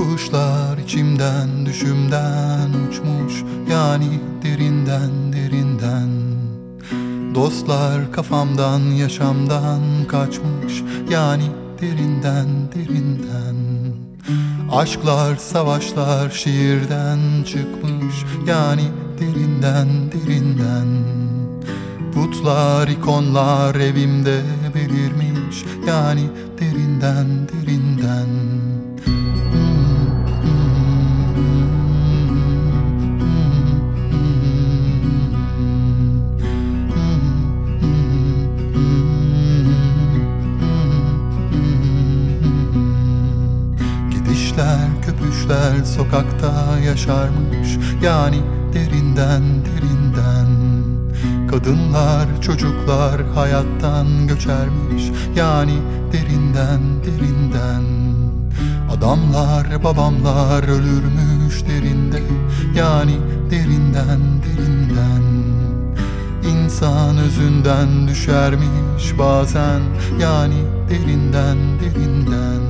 Kuşlar içimden düşümden uçmuş, yani derinden derinden. Dostlar kafamdan yaşamdan kaçmış, yani derinden derinden. Aşklar savaşlar şiirden çıkmış, yani derinden derinden. Putlar ikonlar evimde belirmiş, yani derinden derinden. Köpüşler sokakta yaşarmış, yani derinden derinden. Kadınlar çocuklar hayattan göçermiş, yani derinden derinden. Adamlar babamlar ölürmüş derinde, yani derinden derinden. İnsan özünden düşermiş bazen, yani derinden derinden.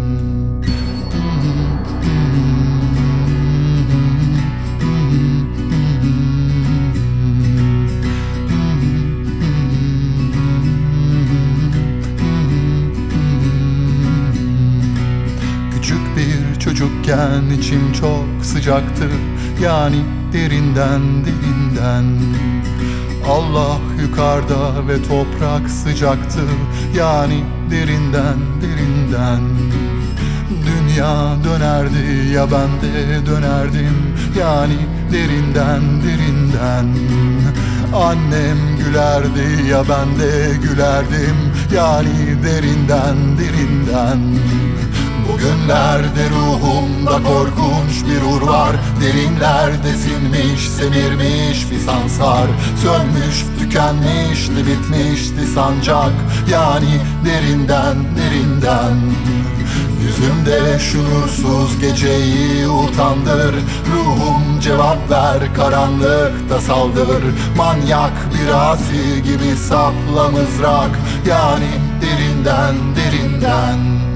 Çocukken içim çok sıcaktı, yani derinden derinden. Allah yukarıda ve toprak sıcaktı, yani derinden derinden. Dünya dönerdi ya ben de dönerdim, yani derinden derinden. Annem gülerdi ya ben de gülerdim, yani derinden derinden. Bugünlerde ruhumda korkunç bir ur var. Derinlerde sinmiş, semirmiş bir sansar. Sönmüş, tükenmişti, bitmişti sancak, yani derinden derinden. Yüzümde şuursuz geceyi utandır. Ruhum cevap ver, karanlıkta saldır. Manyak bir asi gibi sapla mızrak, yani derinden derinden.